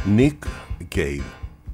Nick Cave.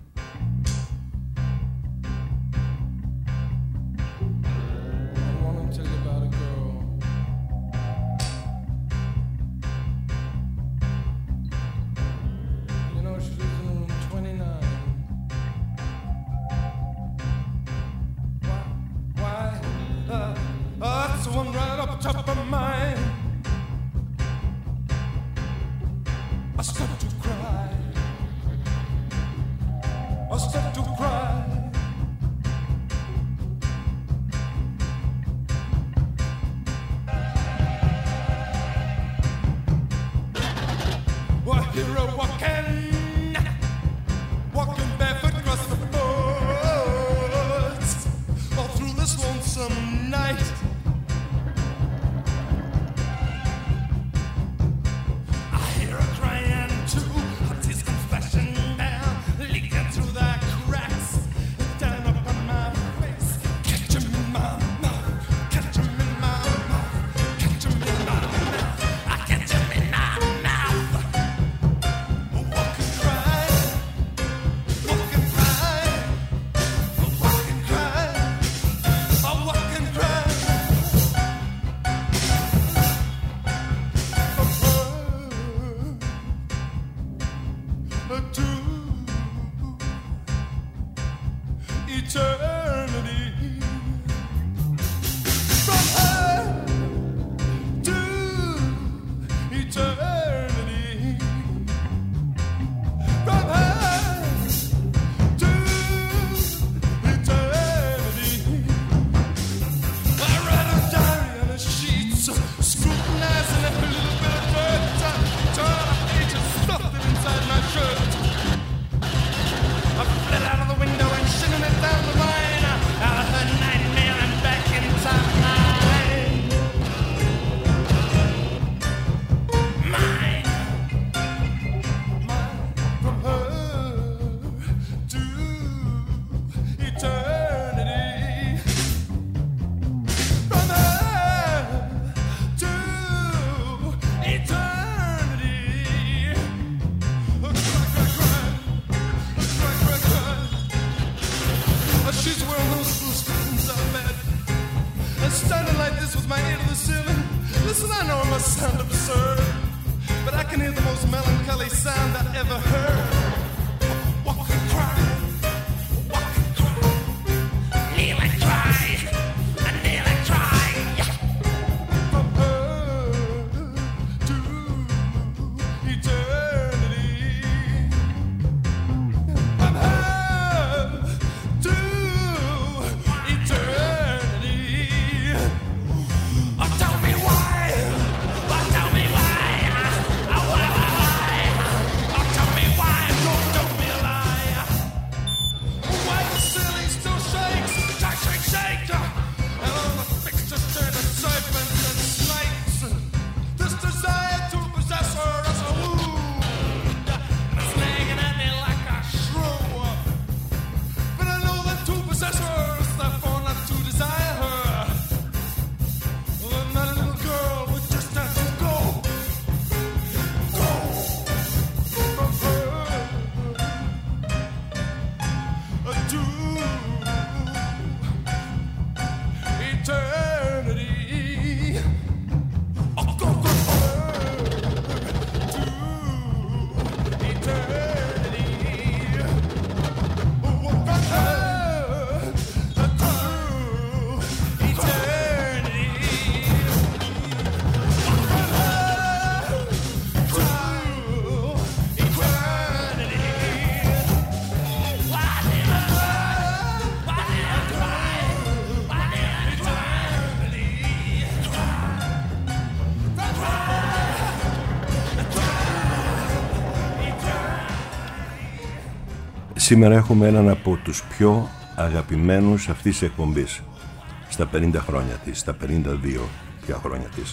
Σήμερα έχουμε έναν από τους πιο αγαπημένους αυτής της εκπομπής στα 50 χρόνια της, στα 52 πια χρόνια της.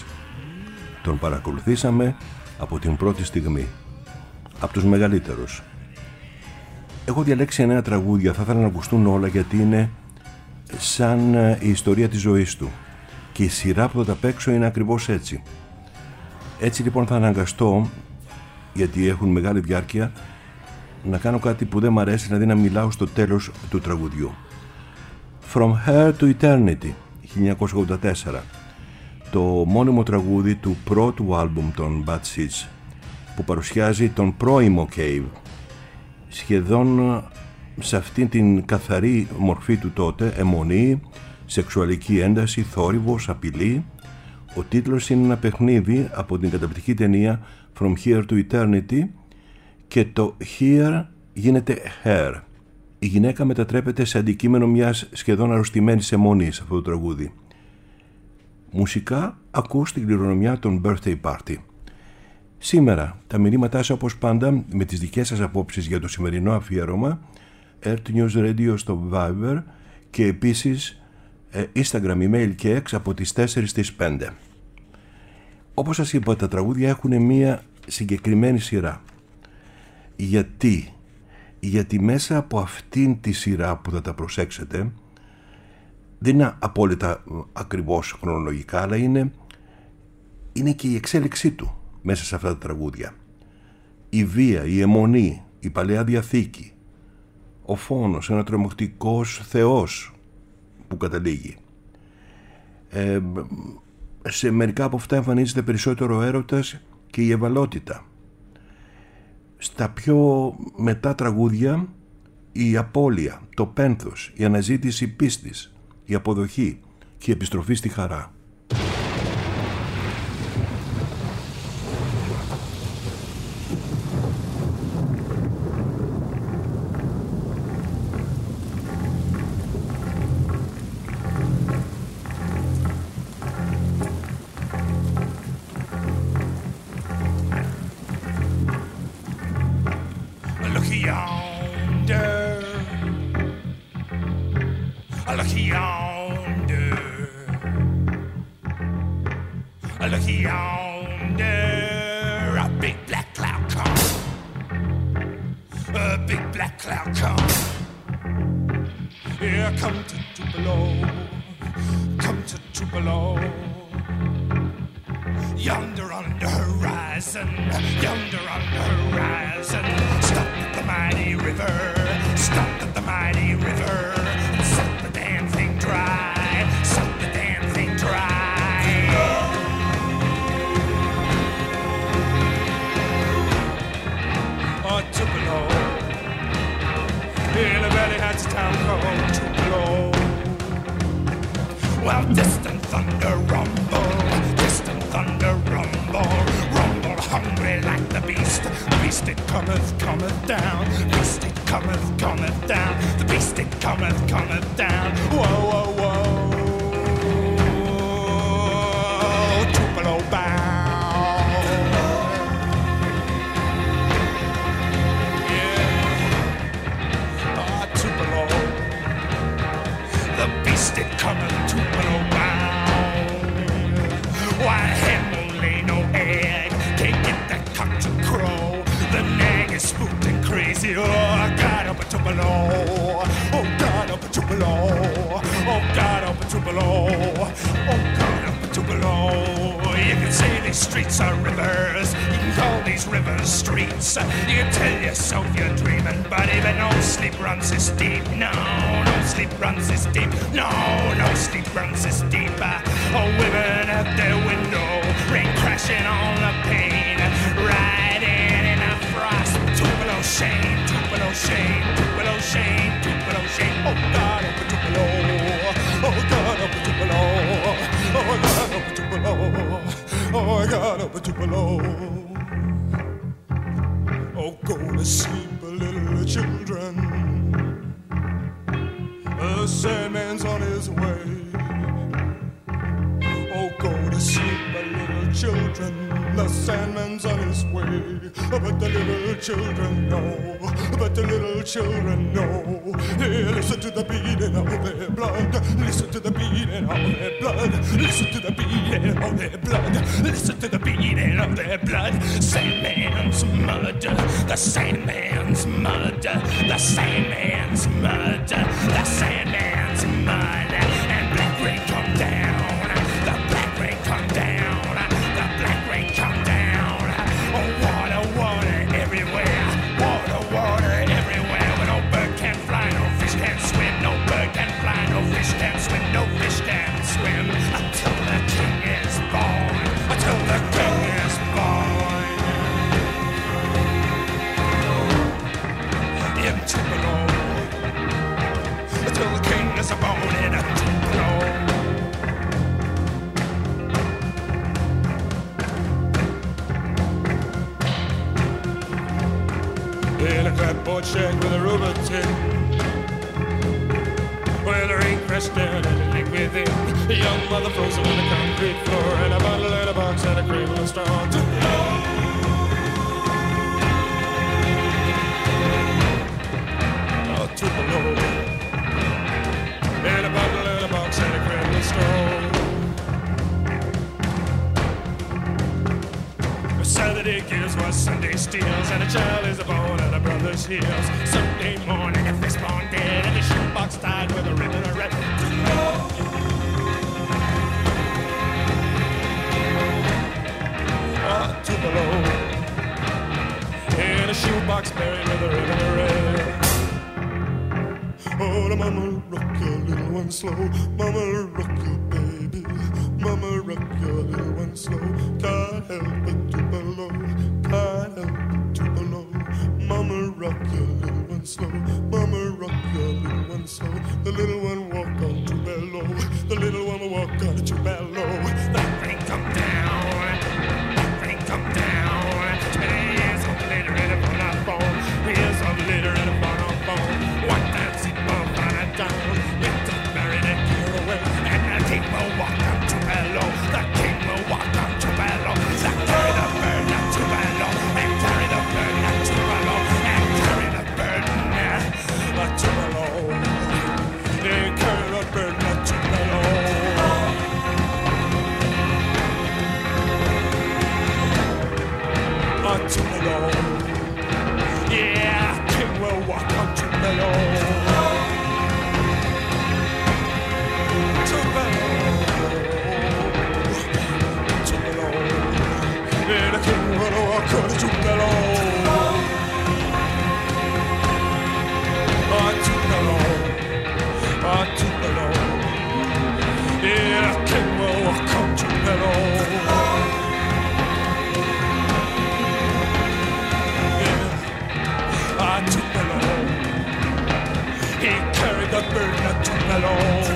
Τον παρακολουθήσαμε από την πρώτη στιγμή, από τους μεγαλύτερους. Έχω διαλέξει 9 τραγούδια, θα ήθελα να ακουστούν όλα γιατί είναι σαν η ιστορία της ζωής του και η σειρά που θα τα παίξω είναι ακριβώς έτσι. Έτσι λοιπόν θα αναγκαστώ, γιατί έχουν μεγάλη διάρκεια, να κάνω κάτι που δεν μ' αρέσει, δηλαδή να μιλάω στο τέλος του τραγουδιού. From Here to Eternity, 1984, το μόνιμο τραγούδι του πρώτου άλμπουμ των Bad Seeds, που παρουσιάζει τον πρώιμο Cave, σχεδόν σε αυτήν την καθαρή μορφή του τότε, αιμονή, σεξουαλική ένταση, θόρυβος, απειλή. Ο τίτλος είναι ένα παιχνίδι από την καταπληκτική ταινία From Here to Eternity και το Here γίνεται Hair. Η γυναίκα μετατρέπεται σε αντικείμενο μιας σχεδόν αρρωστημένης αιμονής σε αυτό το τραγούδι. Μουσικά ακούς την κληρονομιά των Birthday Party. Σήμερα τα μηνύματά σας όπως πάντα με τις δικές σας απόψεις για το σημερινό αφιέρωμα, Earth News Radio στο Viber και επίσης Instagram, email και X από τις 4 στις 5. Όπως σας είπα, τα τραγούδια έχουν μία συγκεκριμένη σειρά. Γιατί μέσα από αυτήν τη σειρά που θα τα προσέξετε, δεν είναι απόλυτα ακριβώς χρονολογικά, αλλά είναι και η εξέλιξή του μέσα σε αυτά τα τραγούδια. Η βία, η αιμονή, η Παλαιά Διαθήκη, ο φόνος, ένα τρομακτικός θεός που καταλήγει. Σε μερικά από αυτά εμφανίζεται περισσότερο ο έρωτας και η ευαλότητα. Στα πιο μετά τραγούδια η απώλεια, το πένθος, η αναζήτηση πίστης, η αποδοχή και η επιστροφή στη χαρά. Children know, they listen to the beating of their blood, listen to the beating of their blood, listen to the beating of their blood, listen to the beating of their blood. Sandman's mud, the Sandman's mud, the Sandman's mud, the Sandman's mud, and black rain come down, the black rain come down, the black rain come down. Oh, water, water everywhere, water, water in a clapboard shed with a rubber tin. Where the rain crashed down and it leaked within. A young mother frozen on the concrete floor, and a bottle and a box and a cradle of straw. Tupelo, and a bottle and a box and a cradle of straw. Saturday gives what Sunday steals, and a child is born at a brother's heels. Sunday morning, a fistbone dead, and a shoebox tied with a ribbon of red. Tupelo, in a shoebox buried with a ribbon of red. Oh, the mama rock your little one slow, mama rock your baby, mama rock your little one slow. Can't help it to below, can't help it to below. Mama rock your little one slow, mama rock your little one slow. The little one walk on to below, the little one will walk on to below. That thing come down, that thing come down. Years of later in a phone on phone, years of later in a phone on phone. What that's it, down, it's buried and clear away, and the king will walk up to below. The king will walk up to below. So carry the burden up to below, and carry the burden up to below, and carry the burden up to below, and carry the burden up to below. Up to below. Yeah, king will walk up to below. And I can't run or walk on to Tupelo. Tupelo. Tupelo. And I can't walk on to Tupelo. Tupelo. He carried the burden of Tupelo.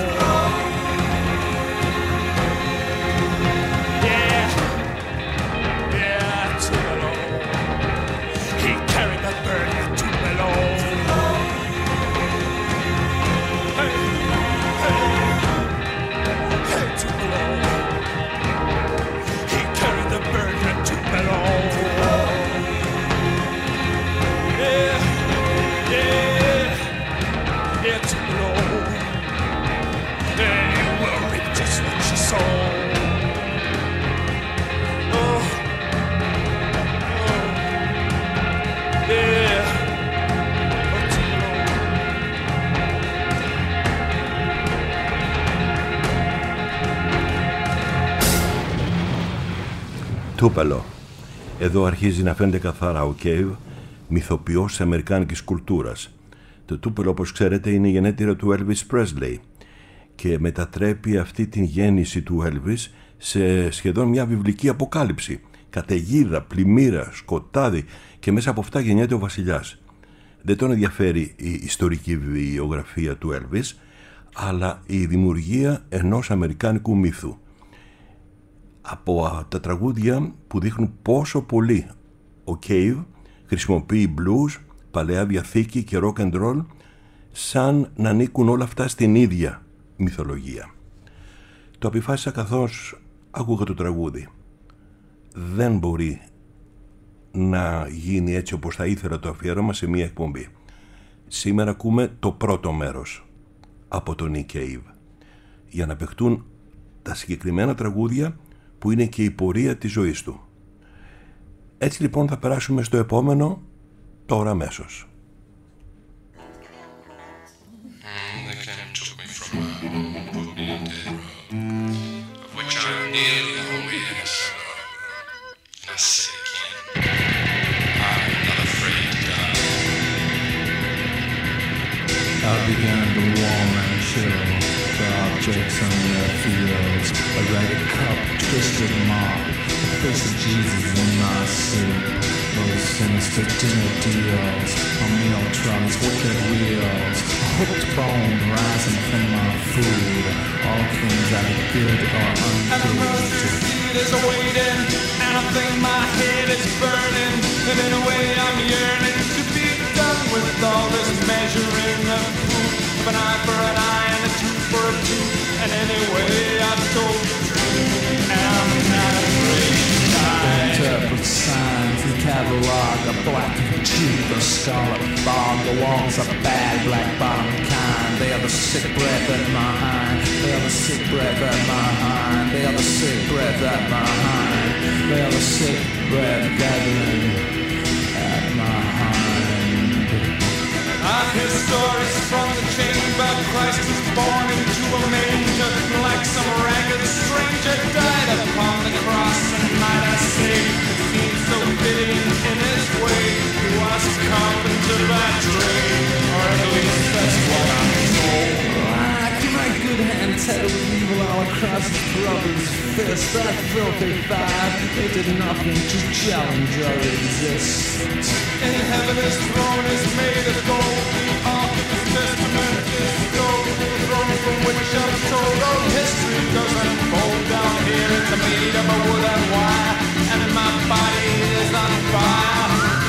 Τούπελο. Εδώ αρχίζει να φαίνεται καθαρά ο Cave, μυθοποιός της αμερικάνικης κουλτούρας. Το Τούπελο, όπως ξέρετε, είναι η γενέτειρα του Elvis Presley και μετατρέπει αυτή την γέννηση του Elvis σε σχεδόν μια βιβλική αποκάλυψη. Καταιγίδα, πλημμύρα, σκοτάδι, και μέσα από αυτά γεννιέται ο βασιλιάς. Δεν τον ενδιαφέρει η ιστορική βιογραφία του Elvis, αλλά η δημιουργία ενός αμερικάνικου μύθου. Από τα τραγούδια που δείχνουν πόσο πολύ ο Cave χρησιμοποιεί blues, παλαιά διαθήκη και rock and roll, σαν να ανήκουν όλα αυτά στην ίδια μυθολογία. Το αποφάσισα καθώς άκουγα το τραγούδι. Δεν μπορεί να γίνει έτσι όπως θα ήθελα το αφιέρωμα σε μία εκπομπή. Σήμερα ακούμε το πρώτο μέρος από τον Nick Cave, για να παιχτούν τα συγκεκριμένα τραγούδια που είναι και η πορεία της ζωής του. Έτσι λοιπόν θα περάσουμε στο επόμενο τώρα αμέσως. I began to warm and chill the objects on their fields. A ragged cup, twisted mop, the face of Jesus in my soup. Those sinister dinner deals, on meal trucks, wicked wheels, a hooked bone rising from my food. All things that are good or ungood. And the mustard seed is waiting, and I think my head is burning. And in a way I'm yearning to be of an eye for an eye and a tooth for a tooth. And anyway, I've told the truth, and I'm not afraid to die. Interpret signs, the catalog, a black tooth, a scarlet fog. The walls are bad, black bottom kind. They are the sick breath at my hind. They are the sick breath at my hind. They are the sick breath at my hind. They are the sick breath gathering at my hind. I've heard stories from the chamber. Christ was born into a manger, like some ragged stranger died upon the cross. And might I say, it seems so fitting in his way. He was a carpenter by trade, or at least that's what I'm told. Like my good hand tattled evil all across his brother's fist. That filthy five, they did nothing to challenge or resist. In heaven his throne is made of gold. The ark of his testament is gold. The throne from which I'm told all history does unfold. Down here it's made of a wood and wire, and my body is on fire,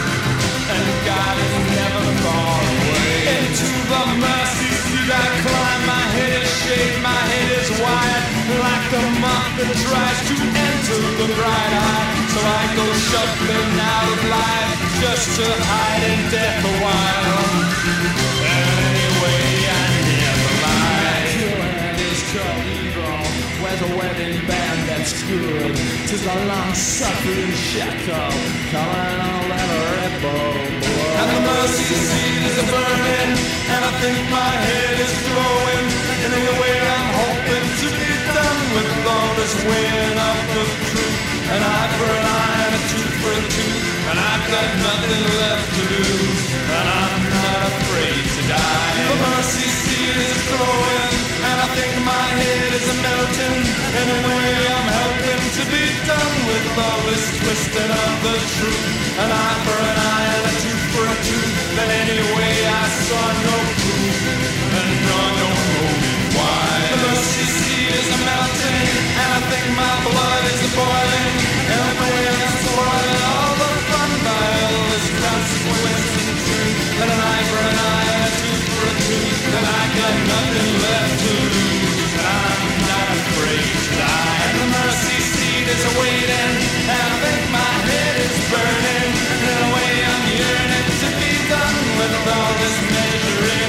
and God is never far away. Into the mercy seat I climb. My head is shaved, my head is wide, like the moth that tries to enter the bright eye. So I go shuffling out of life, just to hide in death a while. And anyway, I never lie. Your hand is called evil. Where's a wedding band that's good? 'Tis a long-suffering shackle, calling all that rebel blood. And the mercy seat is burning, and I think my head is glowing. And anyway, I'm hoping to be done with all this weighing up of truth. An eye for an eye and a tooth for a tooth, and I've got nothing left to lose, and I'm not afraid to die. The mercy seat is glowing, and I think my head is melting. Anyway, I'm helping to be done with all this twisting of the truth. An eye for an eye and a tooth for a tooth, but anyway, I saw no proof, and no know why. The mercy seat is melting, and I think my blood is boiling. And the way I'm spoiling all the fun by all this consequence and truth. And an eye for an eye and a tooth for a tooth, and I got nothing left to lose, and I'm not afraid to die. And the mercy seat is waiting, and I think my head is burning. And in a way I'm yearning to be done with all this measuring.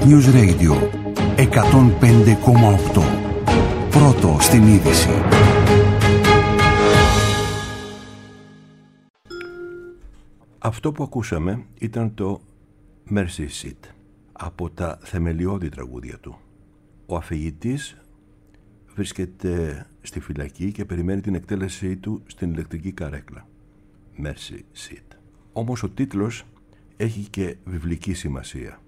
News Radio 105,8. Πρώτο στην είδηση. Αυτό που ακούσαμε ήταν το Mercy Seat, από τα θεμελιώδη τραγούδια του. Ο αφηγητής βρίσκεται στη φυλακή και περιμένει την εκτέλεσή του στην ηλεκτρική καρέκλα. Mercy Seat. Όμως ο τίτλος έχει και βιβλική σημασία.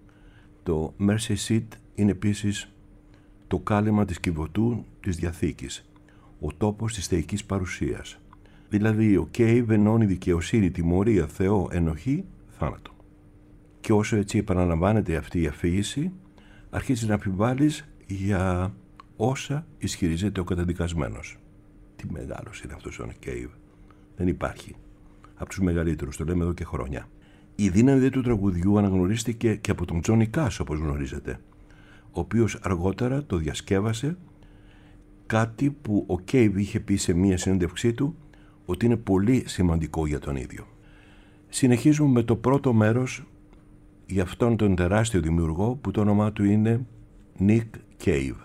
Το Mercy Seat είναι επίσης το κάλυμα της Κιβωτού της Διαθήκης, ο τόπος της θεϊκής παρουσίας. Δηλαδή ο Cave ενώνει δικαιοσύνη, τιμωρία, Θεό, ενοχή, θάνατο. Και όσο έτσι επαναλαμβάνεται αυτή η αφήγηση, αρχίζει να αμφιβάλλεις για όσα ισχυρίζεται ο καταδικασμένος. Τι μεγάλος είναι αυτός ο Cave. Δεν υπάρχει. Από τους μεγαλύτερους, το λέμε εδώ και χρόνια. Η δύναμη του τραγουδιού αναγνωρίστηκε και από τον Τζόνι Κάς, όπως γνωρίζετε, ο οποίος αργότερα το διασκεύασε, κάτι που ο Cave είχε πει σε μία συνέντευξή του ότι είναι πολύ σημαντικό για τον ίδιο. Συνεχίζουμε με το πρώτο μέρος για αυτόν τον τεράστιο δημιουργό που το όνομά του είναι Nick Cave.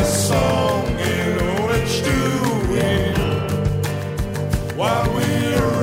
While we're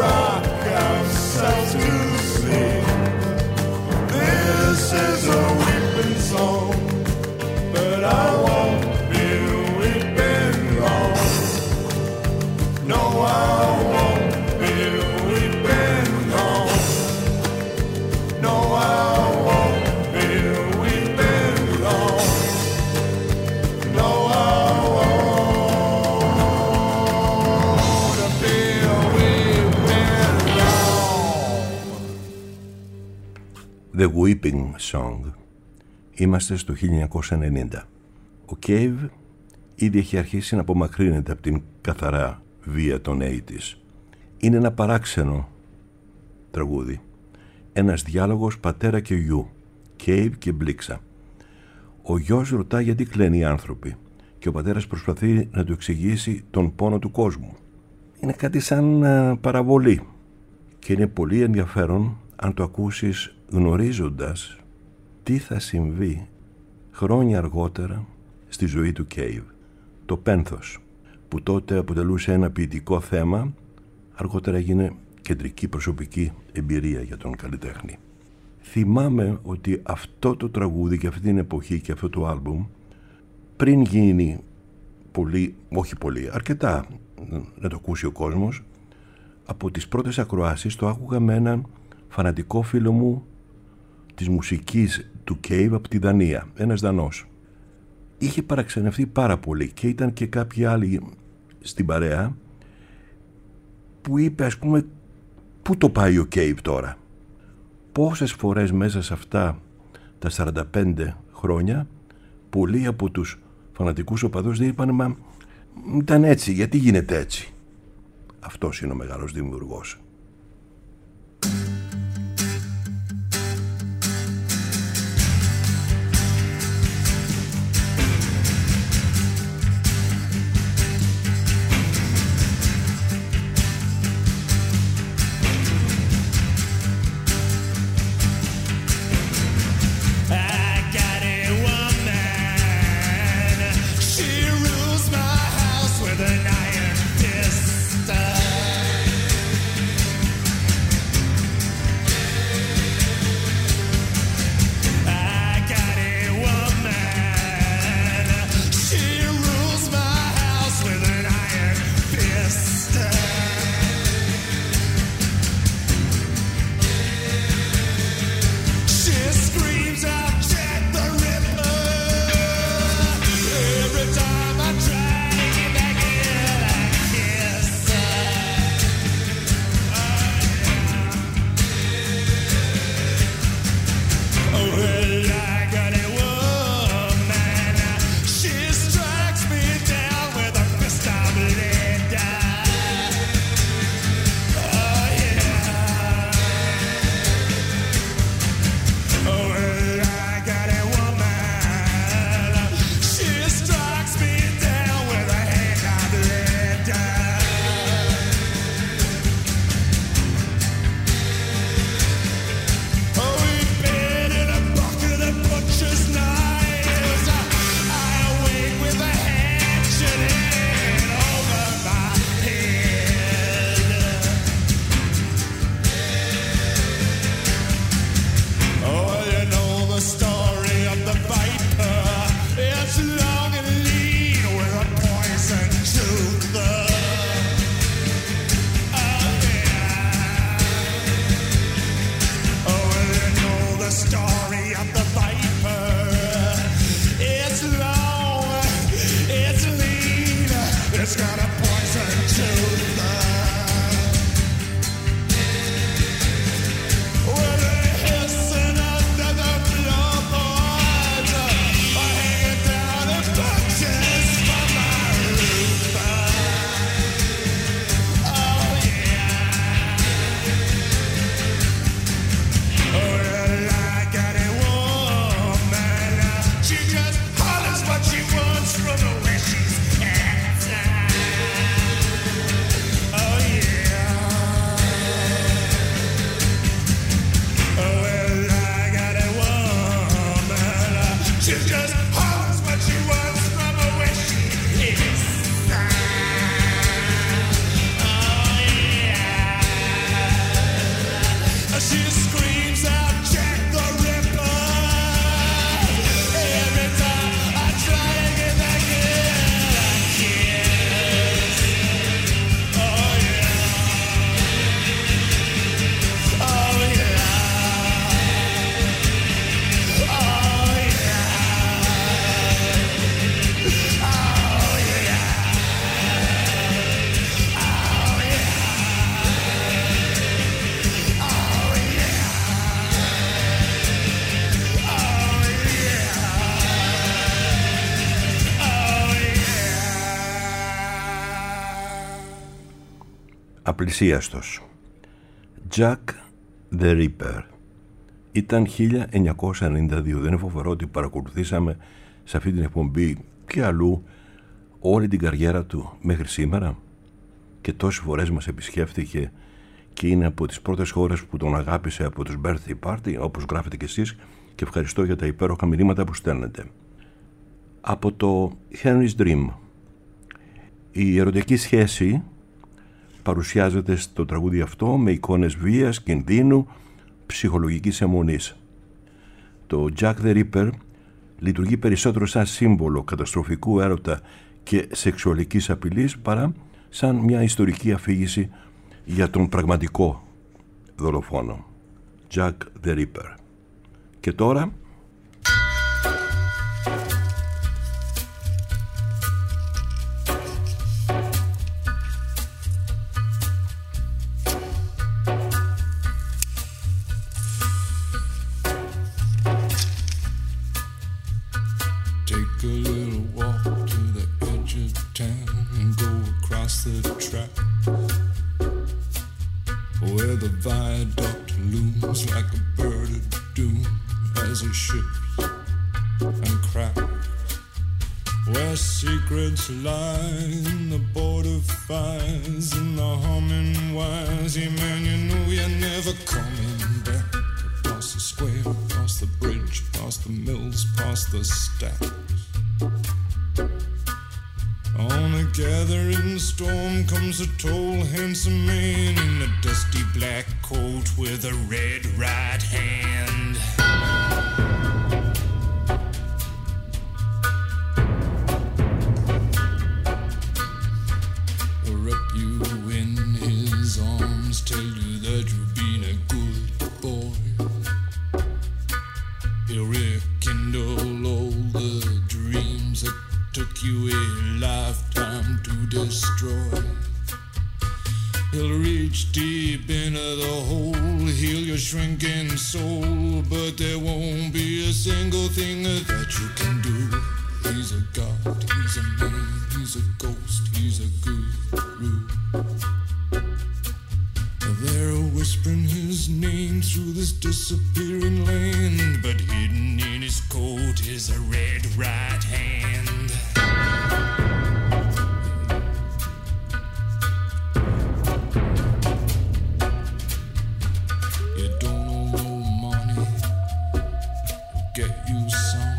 The Weeping Song. Είμαστε στο 1990. Ο Cave ήδη έχει αρχίσει να απομακρύνεται από την καθαρά βία των 80's. Είναι ένα παράξενο τραγούδι. Ένας διάλογος πατέρα και γιου, Cave και Μπλίξα. Ο γιος ρωτά γιατί κλαίνουν οι άνθρωποι και ο πατέρας προσπαθεί να του εξηγήσει τον πόνο του κόσμου. Είναι κάτι σαν παραβολή και είναι πολύ ενδιαφέρον αν το ακούσεις γνωρίζοντας τι θα συμβεί χρόνια αργότερα στη ζωή του Cave. Το πένθος, που τότε αποτελούσε ένα ποιητικό θέμα, αργότερα έγινε κεντρική προσωπική εμπειρία για τον καλλιτέχνη. Θυμάμαι ότι αυτό το τραγούδι και αυτή την εποχή και αυτό το άλμπουμ, πριν γίνει πολύ, όχι πολύ, αρκετά να το ακούσει ο κόσμος, από τις πρώτες ακροάσεις το άκουγα με έναν φανατικό φίλο μου της μουσικής του Cave από τη Δανία, ένας Δανός. Είχε παραξενευτεί πάρα πολύ και ήταν και κάποιοι άλλοι στην παρέα που είπε, ας πούμε, πού το πάει ο Cave τώρα. Πόσες φορές μέσα σε αυτά τα 45 χρόνια πολλοί από τους φανατικούς οπαδούς δεν είπαν, μα ήταν έτσι, γιατί γίνεται έτσι. Αυτός είναι ο μεγάλος δημιουργός. Απλησίαστος. Jack the Ripper. Ήταν 1992. Δεν είναι φοβερό ότι παρακολουθήσαμε σε αυτή την εκπομπή και αλλού όλη την καριέρα του μέχρι σήμερα και τόσες φορές μας επισκέφθηκε και είναι από τις πρώτες χώρες που τον αγάπησε από τους birthday party, όπως γράφετε κι εσείς, και ευχαριστώ για τα υπέροχα μηνύματα που στέλνετε. Από το Henry's Dream. Η ερωτική σχέση παρουσιάζεται στο τραγούδι αυτό με εικόνες βίας, κινδύνου, ψυχολογικής αιμονής. Το Jack the Ripper λειτουργεί περισσότερο σαν σύμβολο καταστροφικού έρωτα και σεξουαλικής απειλής παρά σαν μια ιστορική αφήγηση για τον πραγματικό δολοφόνο. Jack the Ripper. Και τώρα lie in the border fires and the humming wires. Yeah, man, you know you're never coming back. Past the square, past the bridge, past the mills, past the stacks. On a gathering storm comes a tall, handsome man in a dusty black coat with a red right hand. Tell you that you've been a good boy. He'll rekindle all the dreams that took you a lifetime to destroy. He'll reach deep into the hole, heal your shrinking soul, but there won't be a single thing that you can do. He's a god, he's a man, he's a ghost, he's a guru. They're whispering his name through this disappearing land, but hidden in his coat is a red right hand. You don't owe no money, get you some.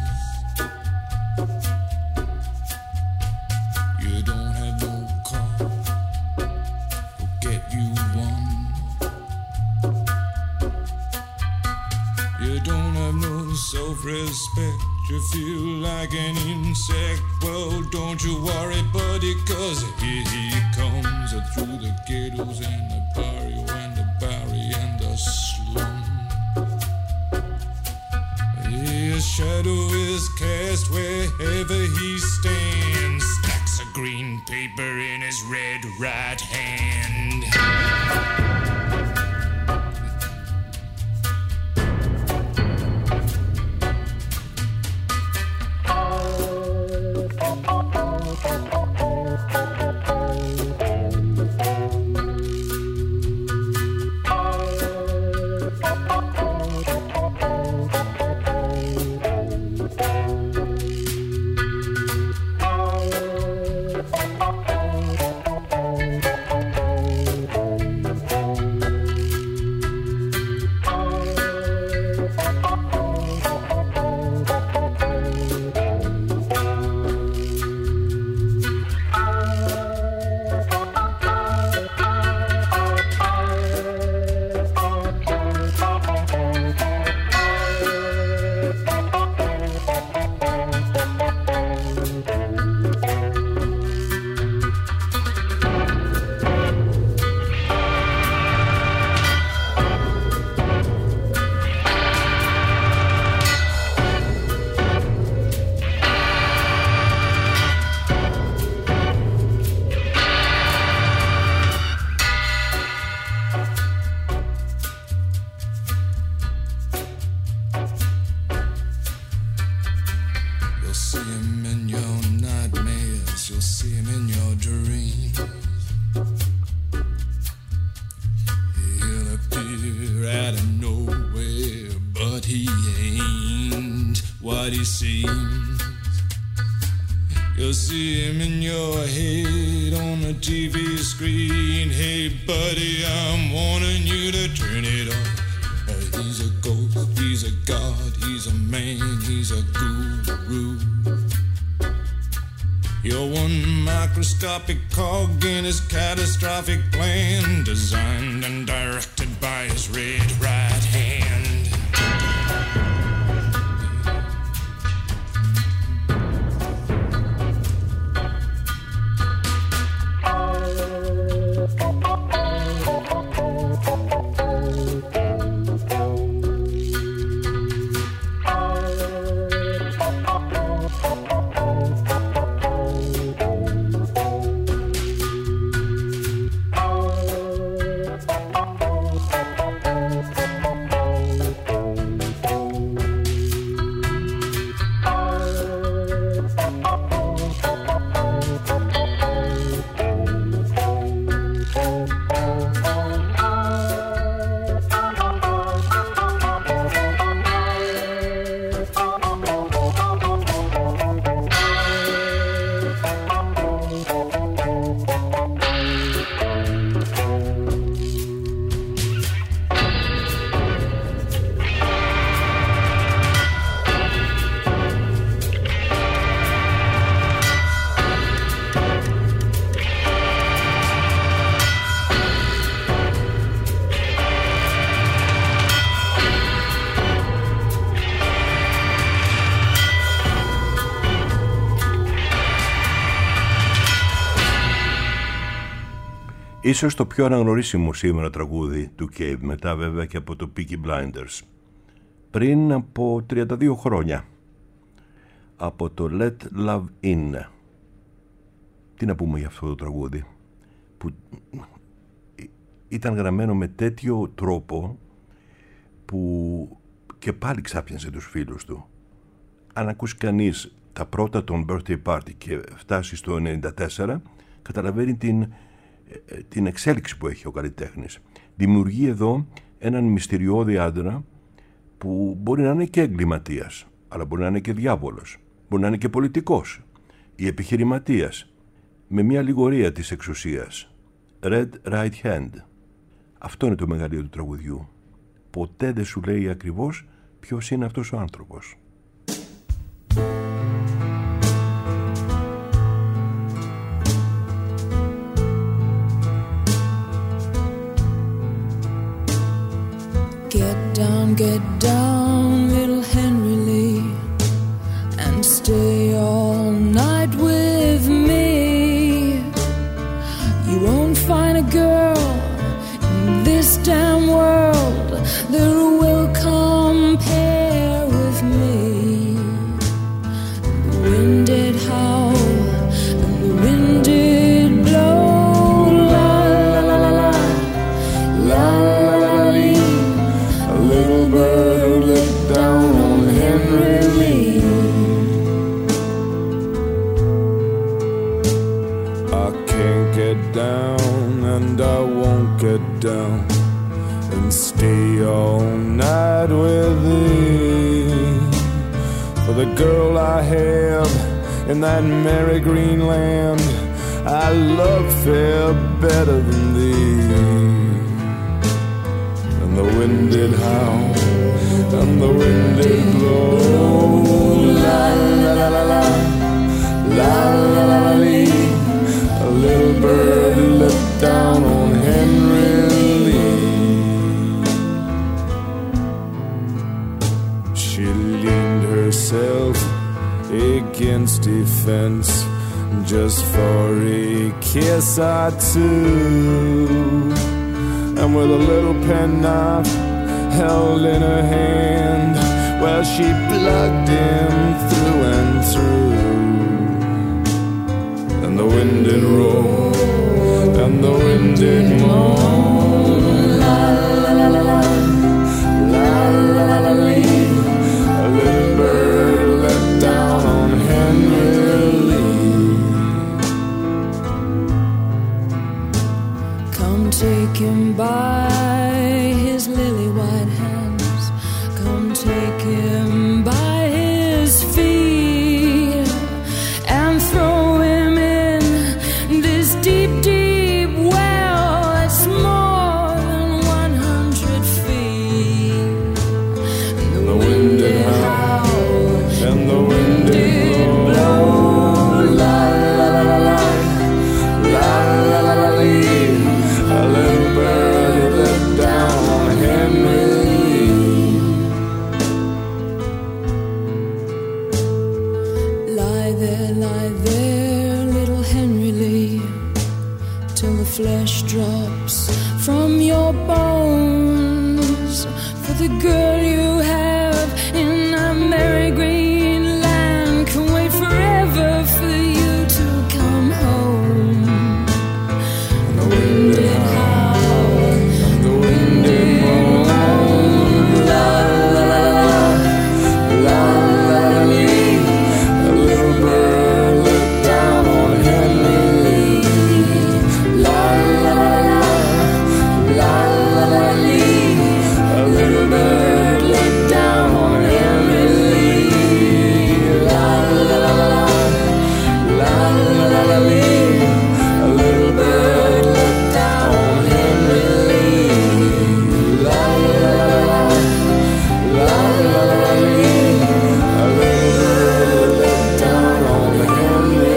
You don't have no car, get you one. You don't have no self-respect, you feel like an insect. Well, don't you worry, buddy, 'cause here he comes through the ghettos and the barrio and the barry and the slum. His shadow is cast wherever he stands, stacks of green paper in his red right hand. what he seems. You'll see him in your head on the TV screen. Hey buddy, I'm warning you to turn it off. He's a ghost, he's a god, he's a man, he's a guru. You're one microscopic cog in his catastrophic plan, designed and directed by his red right hand. Ίσως το πιο αναγνωρίσιμο σήμερα τραγούδι του Cave, μετά βέβαια και από το Peaky Blinders. Πριν από 32 χρόνια, από το Let Love In. Τι να πούμε για αυτό το τραγούδι, που ήταν γραμμένο με τέτοιο τρόπο που και πάλι ξάπιασε τους φίλους του. Αν ακούσει κανείς τα πρώτα των Birthday Party και φτάσει στο 94, καταλαβαίνει την εξέλιξη που έχει ο καλλιτέχνης. Δημιουργεί εδώ έναν μυστηριώδη άντρα που μπορεί να είναι και εγκληματίας, αλλά μπορεί να είναι και διάβολος, μπορεί να είναι και πολιτικός ή επιχειρηματίας, με μια αλληγορία της εξουσίας. Red Right Hand. Αυτό είναι το μεγαλείο του τραγουδιού. Ποτέ δεν σου λέει ακριβώς ποιος είναι αυτός ο άνθρωπος. Get down, little Henry Lee, and stay all night with me. You won't find a girl in this damn world that will compare with me. The wind did howl and the wind did blow, la la la la la, la la la la. A little bird looked down on Henry Lee. I can't get down and I won't get down and stay all night with thee. For the girl I have in that merry green land, I love fair better than thee. And the wind did howl and the wind did blow, la la la la la, la la la la lee. A little bird looked down on Henry Lee. She leaned herself against a fence just for a kiss or two, and with a little penknife held in her hand, well, she plugged him through and through. And the wind did roll and the wind did moan, la la la la la, la la la la lee. A little bird let down on Henry Lee. Come take him by his lily white hands, come take him by his lie there, little Henry Lee, till the flesh drops from your bones. For the girl you have in that merry green land can wait forever for you to come home. The wind did howl, the wind did moan, la la la la la la la. A little bird looked down on Henry Lee, la la la la la la la. A little bird looked down on Henry Lee, la la la la la la la. A little bird looked down on Henry Lee, la la la la la la. A little bird looked down on Henry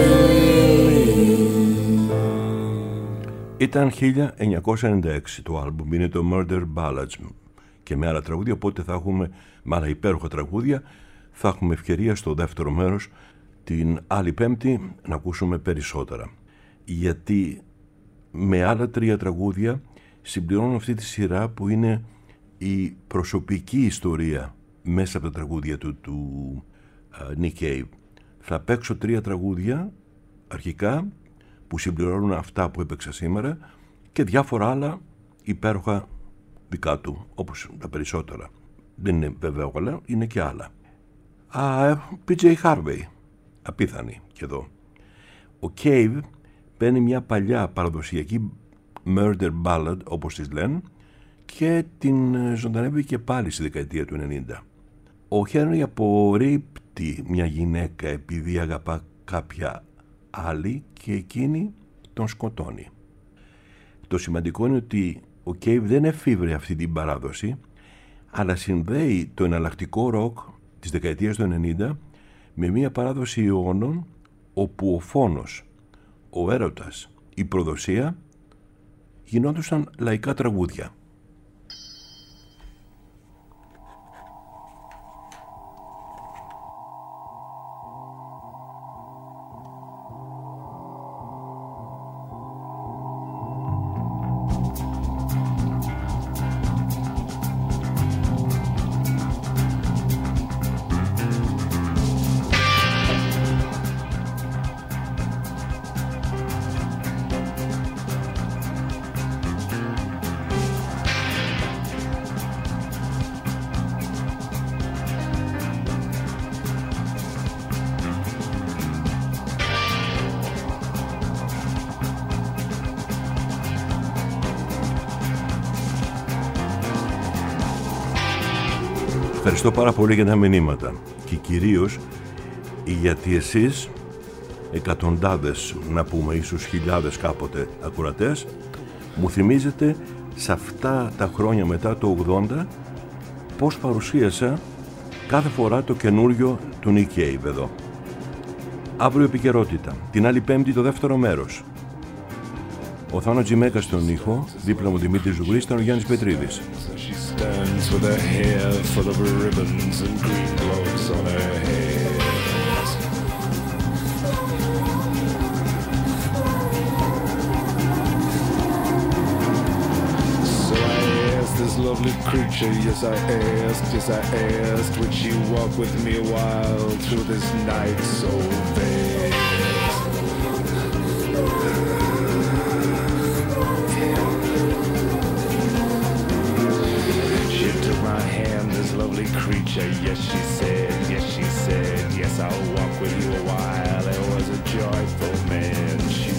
Lee. Ήταν 1996 το άλμπουμ, είναι το Murder Ballads, και με άλλα τραγούδια, οπότε θα έχουμε, με άλλα υπέροχα τραγούδια, θα έχουμε ευκαιρία στο δεύτερο μέρος την άλλη Πέμπτη να ακούσουμε περισσότερα, γιατί με άλλα 3 τραγούδια συμπληρώνω αυτή τη σειρά που είναι η προσωπική ιστορία μέσα από τα τραγούδια του Nick Cave. Θα παίξω 3 τραγούδια αρχικά που συμπληρώνουν αυτά που έπαιξα σήμερα και διάφορα άλλα υπέροχα δικά του, όπως τα περισσότερα. Δεν είναι βέβαια όλα, είναι και άλλα. PJ Harvey, απίθανη και εδώ. Ο Cave παίρνει μια παλιά παραδοσιακή murder ballad, όπως τις λένε, και την ζωντανεύει και πάλι στη δεκαετία του 90. Ο Henry απορρίπτει μια γυναίκα επειδή αγαπά κάποια άλλη και εκείνη τον σκοτώνει. Το σημαντικό είναι ότι ο Cave δεν εφήβρε αυτή την παράδοση, αλλά συνδέει το εναλλακτικό ροκ της δεκαετίας του 90 με μια παράδοση αιώνων όπου ο φόνος, ο έρωτας, η προδοσία γινόντουσαν λαϊκά τραγούδια. Ευχαριστώ πάρα πολύ για τα μηνύματα και κυρίως γιατί εσείς, εκατοντάδες, να πούμε ίσως χιλιάδες κάποτε ακουρατές, μου θυμίζετε σε αυτά τα χρόνια μετά το 80 πώς παρουσίασα κάθε φορά το καινούριο του Nick Cave εδώ. Αύριο επικαιρότητα, την άλλη Πέμπτη το δεύτερο μέρος. Ο Θάνο Τζιμέκα στον ήχο, δίπλα μου Δημήτρης Ζουγρής, ήταν ο Γιάννης Πετρίδης. Stands with her hair full of ribbons and green gloves on her head. So I asked this lovely creature, yes I asked, would she walk with me a while through this night so vast? My hand, this lovely creature, yes she said, yes I'll walk with you a while. It was a joyful man she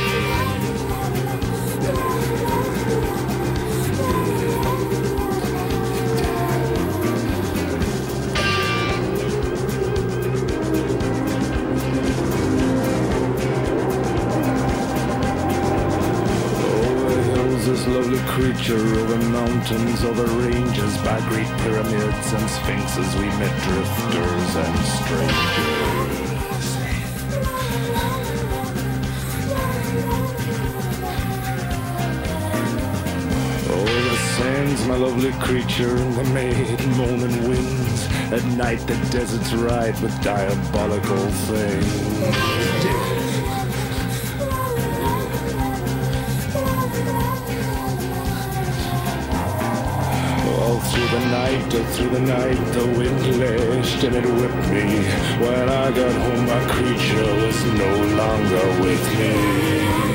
this lovely creature over mountains, over ranges, by great pyramids and sphinxes we met drifters and strangers. Oh, the sands, my lovely creature, the maid moaning winds, At night the desert's right with diabolical things. All through the night, the wind lashed and it whipped me. When I got home, my creature was no longer with me.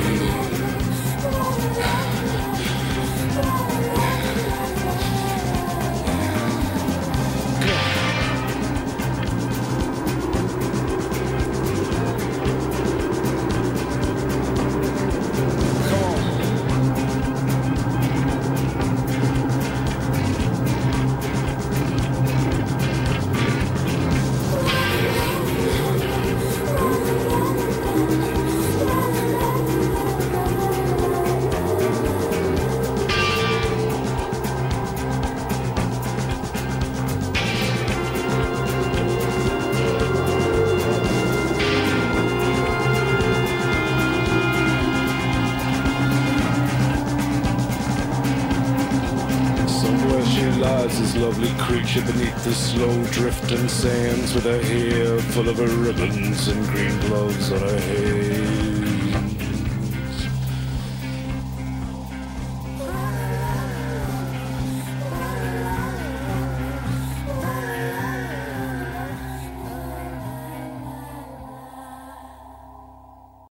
This lovely creature beneath the slow drifting sands with her hair full of her ribbons and green gloves on her head.